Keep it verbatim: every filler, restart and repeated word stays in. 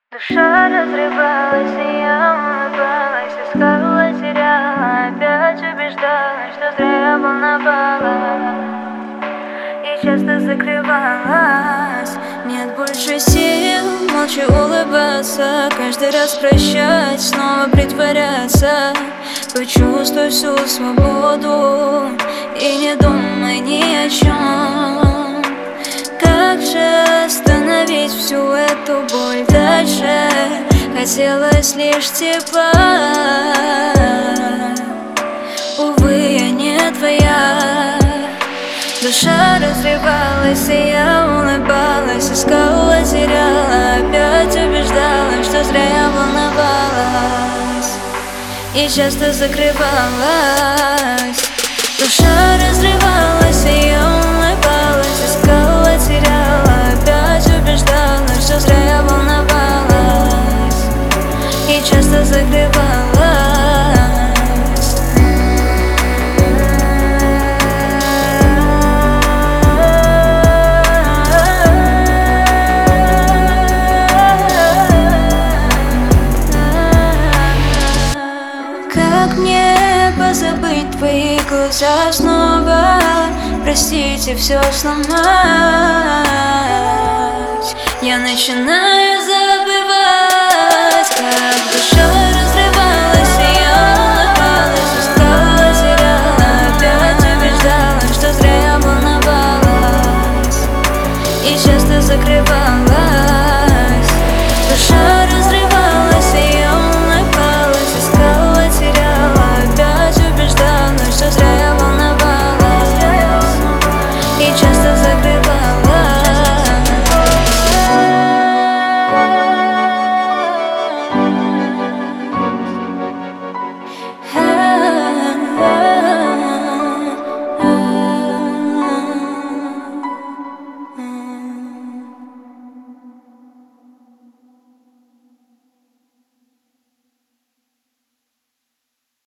Душа разрывалась, и я улыбалась, искала, теряла, опять убеждалась, что зря я волновалась и часто закрывалась. Нет больше сил молча улыбаться, каждый раз прощать, снова притворяться. Почувствуй всю свободу и не думай ни о чем. Как же остановить всю эту боль дальше? Хотелось лишь тепла. Увы, я не твоя. Душа разрывалась, и я улыбалась, искала, теряла, опять убеждалась, что зря я волновалась и часто закрывалась. Душа разрывалась, и я улыбалась, искала, теряла, опять убеждалась, что зря я волновалась и часто закрывалась. Как мне позабыть твои глаза снова? Простите, все сломать. Я начинаю забывать.